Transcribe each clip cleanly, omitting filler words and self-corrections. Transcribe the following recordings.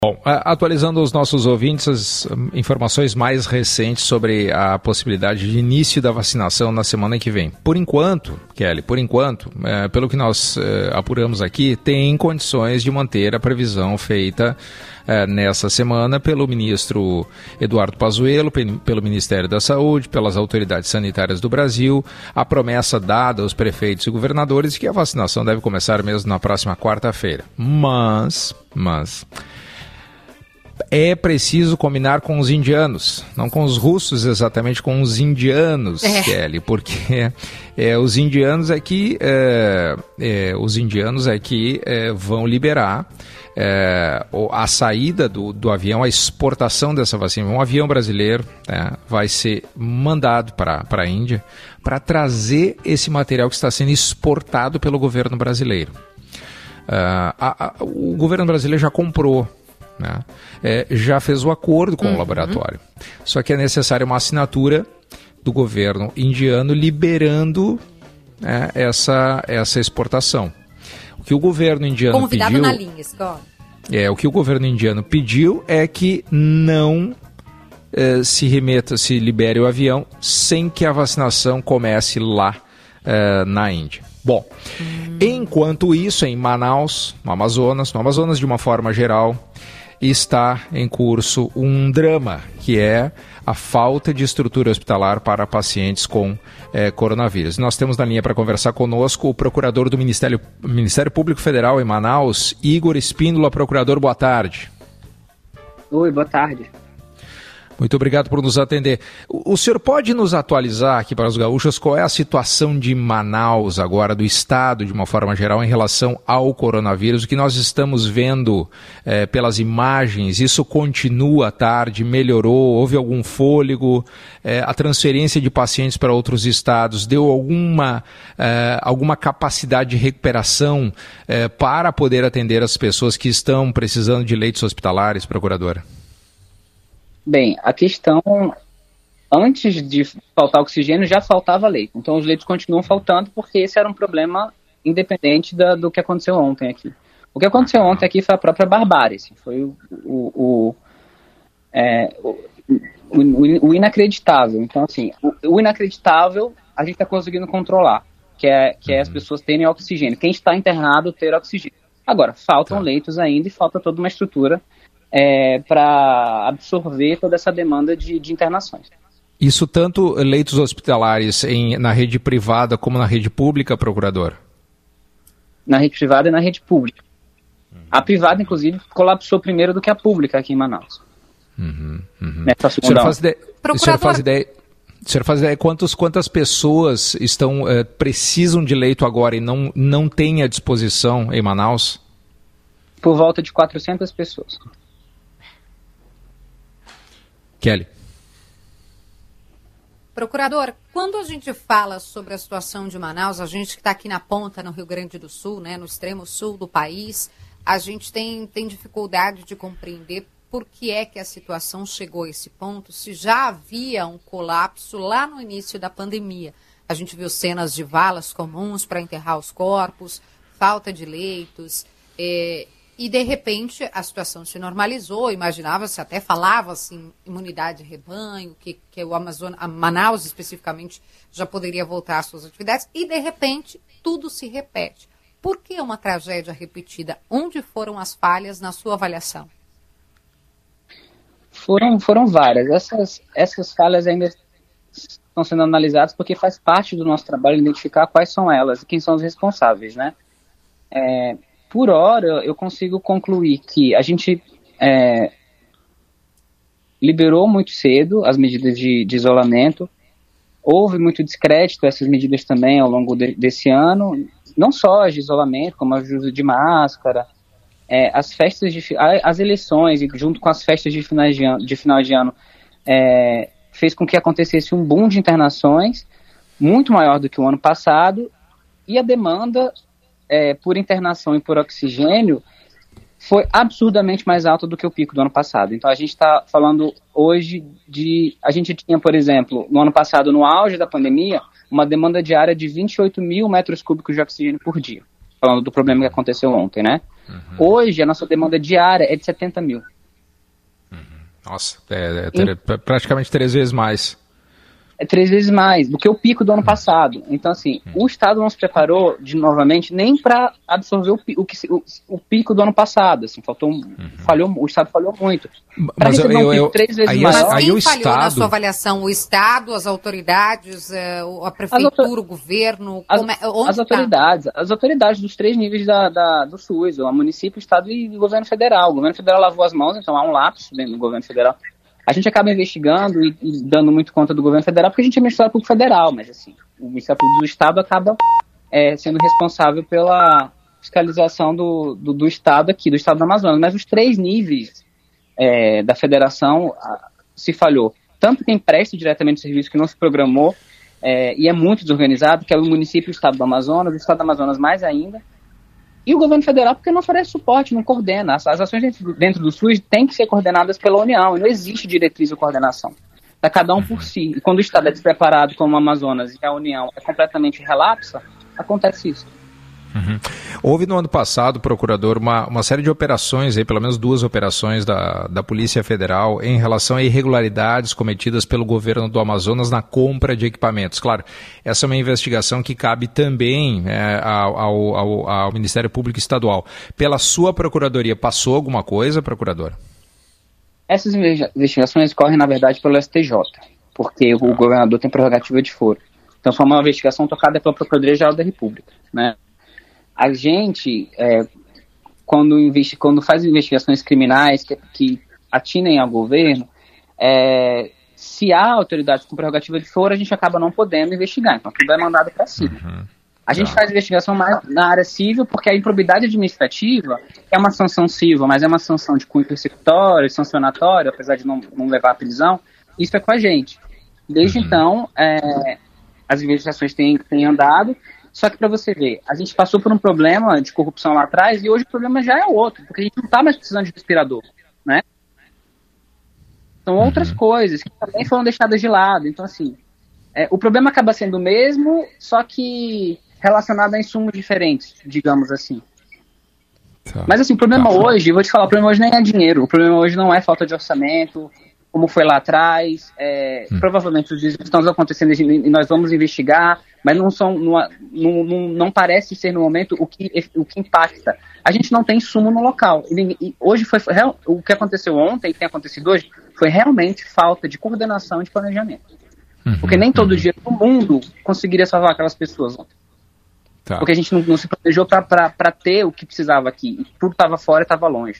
Bom, atualizando os nossos ouvintes as informações mais recentes sobre a possibilidade de início da vacinação na semana que vem. Por enquanto, Kelly, pelo que nós apuramos aqui, tem condições de manter a previsão feita nessa semana pelo ministro Eduardo Pazuello, pelo Ministério da Saúde, pelas autoridades sanitárias do Brasil, a promessa dada aos prefeitos e governadores de que a vacinação deve começar mesmo na próxima quarta-feira. Mas é preciso combinar com os indianos, não com os russos exatamente, com os indianos, Kelly, porque os indianos é que vão liberar a saída do avião, a exportação dessa vacina. Um avião brasileiro vai ser mandado para a Índia para trazer esse material que está sendo exportado pelo governo brasileiro. O governo brasileiro já comprou, já fez o acordo com o laboratório. Só que é necessária uma assinatura do governo indiano liberando essa exportação. O que o governo indiano Convidado pediu... na linha, Scott. O que o governo indiano pediu é que não se libere o avião sem que a vacinação comece lá na Índia. Bom, enquanto isso, em Manaus, no Amazonas de uma forma geral, está em curso um drama, que é a falta de estrutura hospitalar para pacientes com coronavírus. Nós temos na linha para conversar conosco o procurador do Ministério Público Federal em Manaus, Igor Espíndola. Procurador, boa tarde. Oi, boa tarde. Muito obrigado por nos atender. O senhor pode nos atualizar aqui para os gaúchos qual é a situação de Manaus agora, do estado de uma forma geral, em relação ao coronavírus? O que nós estamos vendo pelas imagens, isso continua tarde, melhorou, houve algum fôlego? A transferência de pacientes para outros estados deu alguma capacidade de recuperação para poder atender as pessoas que estão precisando de leitos hospitalares, procuradora? Bem, a questão, antes de faltar oxigênio, já faltava leito. Então os leitos continuam faltando porque esse era um problema independente do que aconteceu ontem aqui. O que aconteceu ontem aqui foi a própria barbárie. Assim, foi o inacreditável. Então, assim, o inacreditável a gente está conseguindo controlar, que é as pessoas terem oxigênio. Quem está internado ter oxigênio. Agora, faltam leitos ainda e falta toda uma estrutura para absorver toda essa demanda de internações. Isso tanto leitos hospitalares na rede privada como na rede pública, procurador? Na rede privada e na rede pública. A privada, inclusive, colapsou primeiro do que a pública aqui em Manaus. O senhor faz ideia quantas pessoas precisam de leito agora e não têm à disposição em Manaus? Por volta de 400 pessoas. Kelly. Procurador, quando a gente fala sobre a situação de Manaus, a gente que está aqui na ponta, no Rio Grande do Sul, no extremo sul do país, a gente tem dificuldade de compreender por que é que a situação chegou a esse ponto, se já havia um colapso lá no início da pandemia. A gente viu cenas de valas comuns para enterrar os corpos, falta de leitos, e, de repente, a situação se normalizou, imaginava-se, até falava-se em imunidade de rebanho, que a Manaus, especificamente, já poderia voltar às suas atividades, e, de repente, tudo se repete. Por que uma tragédia repetida? Onde foram as falhas na sua avaliação? Foram várias. Essas falhas ainda estão sendo analisadas porque faz parte do nosso trabalho identificar quais são elas e quem são os responsáveis, né? Por hora, eu consigo concluir que a gente liberou muito cedo as medidas de isolamento, houve muito descrédito essas medidas também ao longo desse ano, não só as de isolamento, como as de uso de máscara, as festas, as eleições, e junto com as festas de final de ano, fez com que acontecesse um boom de internações, muito maior do que o ano passado, e a demanda por internação e por oxigênio foi absurdamente mais alta do que o pico do ano passado. Então a gente está falando hoje a gente tinha, por exemplo, no ano passado, no auge da pandemia, uma demanda diária de 28 mil metros cúbicos de oxigênio por dia, falando do problema que aconteceu ontem, né? Hoje, a nossa demanda diária é de 70 mil. Nossa, praticamente 3 vezes mais. É 3 vezes mais do que o pico do ano passado. Então, assim, o Estado não se preparou, novamente, nem para absorver o pico do ano passado. Assim, o Estado falhou muito. Para receber um pico 3 vezes maior... Mas quem o falhou Estado... na sua avaliação? O Estado, as autoridades, a prefeitura, o governo? As autoridades dos 3 níveis do SUS, o município, o Estado e o governo federal. O governo federal lavou as mãos, então há um lapso dentro do governo federal. A gente acaba investigando e dando muito conta do governo federal porque a gente é Ministério Público Federal, mas assim, o Ministério Público do Estado acaba sendo responsável pela fiscalização do Estado aqui, do Estado do Amazonas. Mas os 3 níveis da federação se falhou. Tanto quem presta diretamente o serviço que não se programou e é muito desorganizado, que é o município e o Estado do Amazonas, o Estado do Amazonas mais ainda, e o governo federal porque não oferece suporte, não coordena. As ações dentro do SUS têm que ser coordenadas pela União, e não existe diretriz ou coordenação. Está cada um por si. E quando o Estado é despreparado, como o Amazonas, e a União é completamente relapsa, acontece isso. Houve no ano passado, procurador, uma série de operações, pelo menos 2 operações da Polícia Federal em relação a irregularidades cometidas pelo governo do Amazonas na compra de equipamentos. Claro, essa é uma investigação que cabe também ao Ministério Público Estadual. Pela sua procuradoria, passou alguma coisa, procurador? Essas investigações correm, na verdade, pelo STJ, porque o governador tem prerrogativa de foro. Então, foi uma investigação tocada pela Procuradoria-Geral da República, né? A gente, quando faz investigações criminais que atinem ao governo, se há autoridades com prerrogativa de foro, a gente acaba não podendo investigar. Então, tudo é mandado para cima. A gente faz investigação mais na área civil, porque a improbidade administrativa é uma sanção civil, mas é uma sanção de cunho persecutório, sancionatório, apesar de não levar à prisão. Isso é com a gente. Desde então, as investigações têm andado. Só que para você ver, a gente passou por um problema de corrupção lá atrás e hoje o problema já é outro, porque a gente não está mais precisando de respirador, né? São outras coisas que também foram deixadas de lado. Então, assim, o problema acaba sendo o mesmo, só que relacionado a insumos diferentes, digamos assim. Mas, assim, o problema hoje, vou te falar, o problema hoje nem é dinheiro, o problema hoje não é falta de orçamento, como foi lá atrás, provavelmente os desvios estão acontecendo e nós vamos investigar, mas não parece ser no momento o que impacta. A gente não tem insumo no local. E hoje o que aconteceu ontem e tem acontecido hoje foi realmente falta de coordenação e de planejamento. Porque nem todo dia do mundo conseguiria salvar aquelas pessoas ontem. Porque a gente não se planejou para ter o que precisava aqui. E tudo estava fora e estava longe.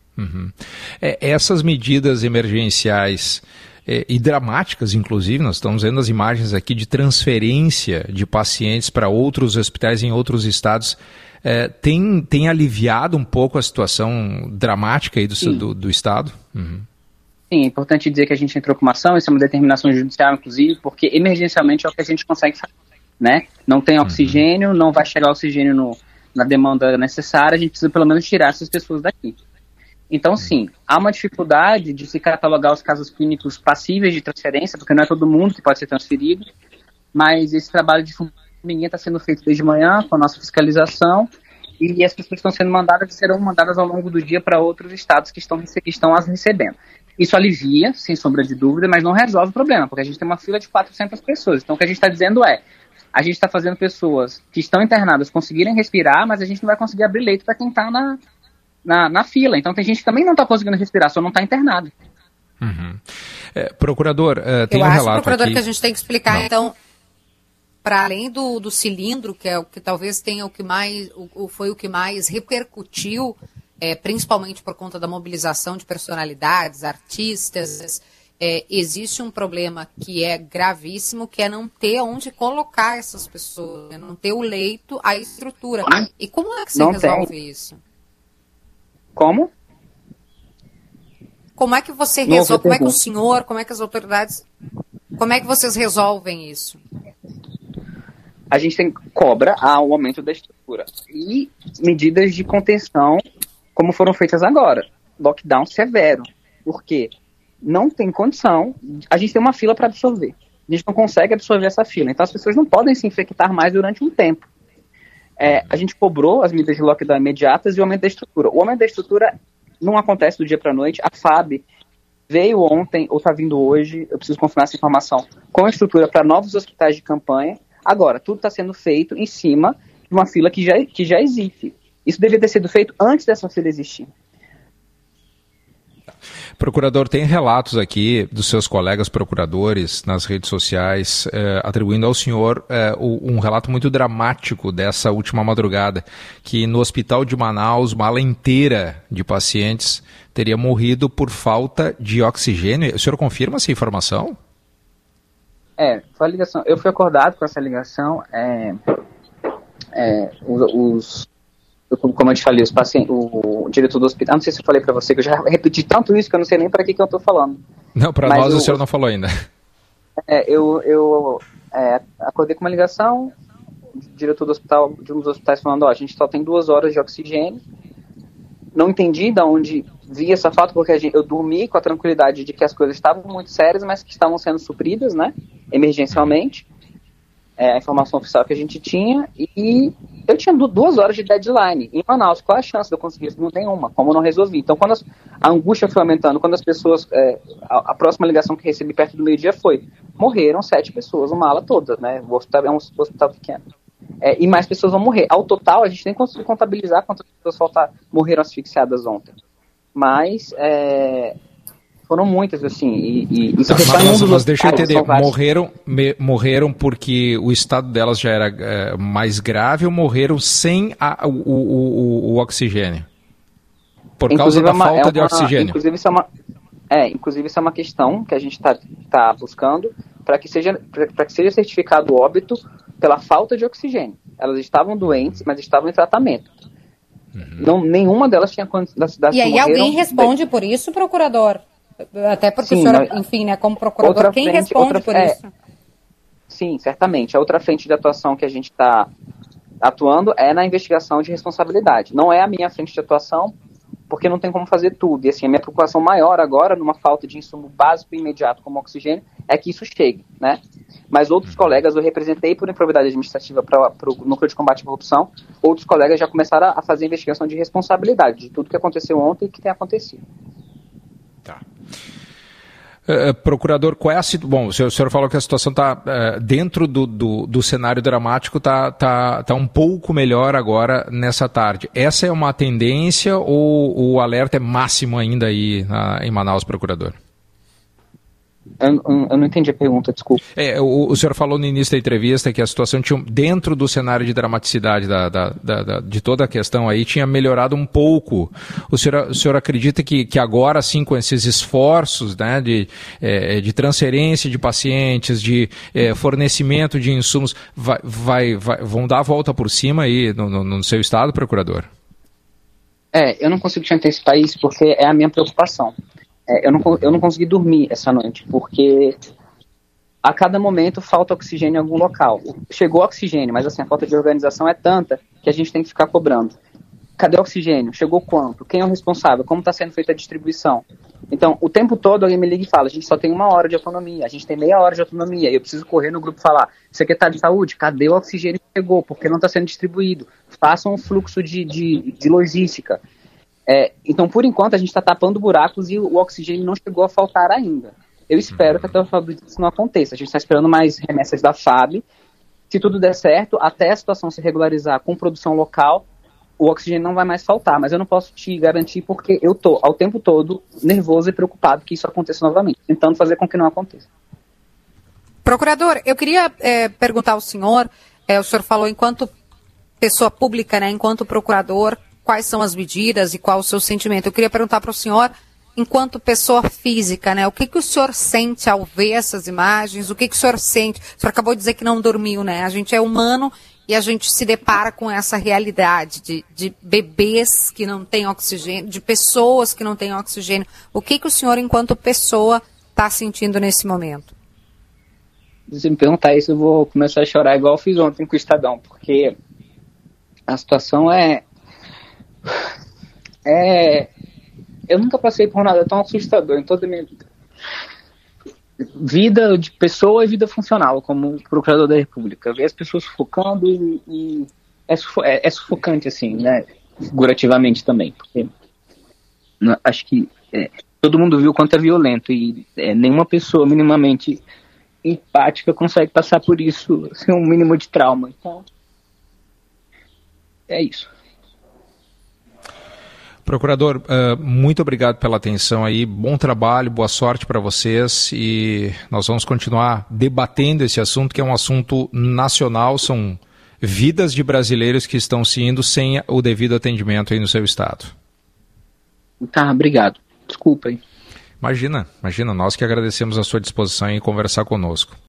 Essas medidas emergenciais e dramáticas, inclusive, nós estamos vendo as imagens aqui de transferência de pacientes para outros hospitais em outros estados, tem aliviado um pouco a situação dramática aí do estado? Sim, é importante dizer que a gente entrou com uma ação, isso é uma determinação judicial, inclusive, porque emergencialmente é o que a gente consegue fazer, né? Não tem oxigênio, não vai chegar oxigênio na demanda necessária, a gente precisa pelo menos tirar essas pessoas daqui. Então, sim, há uma dificuldade de se catalogar os casos clínicos passíveis de transferência, porque não é todo mundo que pode ser transferido, mas esse trabalho de formiguinha está sendo feito desde manhã, com a nossa fiscalização, e as pessoas estão sendo mandadas e serão mandadas ao longo do dia para outros estados que estão as recebendo. Isso alivia, sem sombra de dúvida, mas não resolve o problema, porque a gente tem uma fila de 400 pessoas. Então, o que a gente está dizendo a gente está fazendo pessoas que estão internadas conseguirem respirar, mas a gente não vai conseguir abrir leito para quem está na fila. Então tem gente que também não está conseguindo respirar, só não está internado. Procurador, tem um relato aqui... procurador, que a gente tem que explicar, então, para além do cilindro, que é o que talvez tenha foi o que mais repercutiu, principalmente por conta da mobilização de personalidades, artistas, existe um problema que é gravíssimo, que é não ter onde colocar essas pessoas, não ter o leito, a estrutura. E como é que você resolve isso? Como? Como é que você resolve? Como é que o senhor, como é que as autoridades, como é que vocês resolvem isso? A gente cobra o aumento da estrutura e medidas de contenção, como foram feitas agora. Lockdown severo. Porque não tem condição, a gente tem uma fila para absorver. A gente não consegue absorver essa fila. Então as pessoas não podem se infectar mais durante um tempo. a gente cobrou as medidas de lockdown imediatas e o aumento da estrutura. O aumento da estrutura não acontece do dia para a noite. A FAB veio ontem, ou está vindo hoje, eu preciso confirmar essa informação, com a estrutura para novos hospitais de campanha. Agora, tudo está sendo feito em cima de uma fila que já existe. Isso deveria ter sido feito antes dessa fila existir. Procurador, tem relatos aqui dos seus colegas procuradores nas redes sociais atribuindo ao senhor um relato muito dramático dessa última madrugada, que no hospital de Manaus uma ala inteira de pacientes teria morrido por falta de oxigênio. O senhor confirma essa informação? Foi a ligação. Eu fui acordado com essa ligação. Como eu te falei, os pacientes, o diretor do hospital, não sei se eu falei para você, que eu já repeti tanto isso que eu não sei nem para que eu estou falando. Não, para nós o senhor não falou ainda. Eu acordei com uma ligação, o diretor do hospital, de um dos hospitais, falando, a gente só tem 2 horas de oxigênio. Não entendi de onde via essa falta, porque eu dormi com a tranquilidade de que as coisas estavam muito sérias, mas que estavam sendo supridas, né, emergencialmente. A informação oficial que a gente tinha, e eu tinha 2 horas de deadline em Manaus. Qual a chance de eu conseguir isso? Não tem uma, como eu não resolvi. Então, quando a angústia foi aumentando, quando as pessoas, a próxima ligação que recebi perto do meio-dia morreram 7 pessoas, uma ala toda, né? O hospital é um hospital pequeno. E mais pessoas vão morrer. Ao total, a gente nem conseguiu contabilizar quantas pessoas morreram asfixiadas ontem. Mas foram muitas, assim, e isso mas deixa eu entender, morreram porque o estado delas já era mais grave ou morreram sem o oxigênio? Por causa da falta de oxigênio? Inclusive isso é uma questão que a gente está buscando para que seja certificado o óbito pela falta de oxigênio. Elas estavam doentes, mas estavam em tratamento. Não, nenhuma delas tinha condições. E aí alguém responde por isso, procurador? Até porque o senhor, enfim, né, como procurador, quem responde por isso? Sim, certamente. A outra frente de atuação que a gente está atuando é na investigação de responsabilidade. Não é a minha frente de atuação, porque não tem como fazer tudo. E assim, a minha preocupação maior agora, numa falta de insumo básico e imediato como oxigênio, é que isso chegue, né? Mas outros colegas, eu representei por improbidade administrativa para o Núcleo de Combate à Corrupção, outros colegas já começaram a fazer investigação de responsabilidade de tudo que aconteceu ontem e que tem acontecido. Tá. Procurador, qual é a situação? Bom, o senhor falou que a situação está dentro do cenário dramático, tá um pouco melhor agora nessa tarde. Essa é uma tendência ou o alerta é máximo ainda aí em Manaus, procurador? Eu não entendi a pergunta, desculpa. O senhor falou no início da entrevista que a situação tinha, dentro do cenário de dramaticidade de toda a questão aí, tinha melhorado um pouco. O senhor acredita que agora, sim, com esses esforços, né, de transferência de pacientes, de fornecimento de insumos, vão dar a volta por cima aí no seu estado, procurador? Eu não consigo te antecipar isso porque é a minha preocupação. Eu não consegui dormir essa noite, porque a cada momento falta oxigênio em algum local. Chegou oxigênio, mas assim, a falta de organização é tanta que a gente tem que ficar cobrando. Cadê o oxigênio? Chegou quanto? Quem é o responsável? Como está sendo feita a distribuição? Então, o tempo todo alguém me liga e fala, a gente só tem 1 hora de autonomia, a gente tem meia hora de autonomia, e eu preciso correr no grupo e falar, secretário de saúde, cadê o oxigênio que chegou? Porque não está sendo distribuído? Façam um fluxo de logística. Então, por enquanto, a gente está tapando buracos e o oxigênio não chegou a faltar ainda. Eu espero que até o final do dia isso não aconteça. A gente está esperando mais remessas da FAB. Se tudo der certo, até a situação se regularizar com produção local, o oxigênio não vai mais faltar. Mas eu não posso te garantir porque eu estou, ao tempo todo, nervoso e preocupado que isso aconteça novamente, tentando fazer com que não aconteça. Procurador, eu queria perguntar ao senhor, o senhor falou enquanto pessoa pública, né, enquanto procurador, quais são as medidas e qual o seu sentimento. Eu queria perguntar para o senhor, enquanto pessoa física, né, o que o senhor sente ao ver essas imagens? O que o senhor sente? O senhor acabou de dizer que não dormiu, né? A gente é humano e a gente se depara com essa realidade de bebês que não têm oxigênio, de pessoas que não têm oxigênio. O que o senhor, enquanto pessoa, está sentindo nesse momento? Se você me perguntar isso, eu vou começar a chorar igual eu fiz ontem com o Estadão, porque a situação eu nunca passei por nada tão assustador em toda a minha vida. Vida de pessoa e vida funcional, como procurador da República. Ver as pessoas sufocando e é sufocante, assim, né? Figurativamente também, porque acho que todo mundo viu o quanto é violento e nenhuma pessoa minimamente empática consegue passar por isso sem um mínimo de trauma. Então, é isso. Procurador, muito obrigado pela atenção aí, bom trabalho, boa sorte para vocês e nós vamos continuar debatendo esse assunto, que é um assunto nacional, são vidas de brasileiros que estão se indo sem o devido atendimento aí no seu estado. Tá, obrigado. Desculpa aí. Imagina, nós que agradecemos a sua disposição em conversar conosco.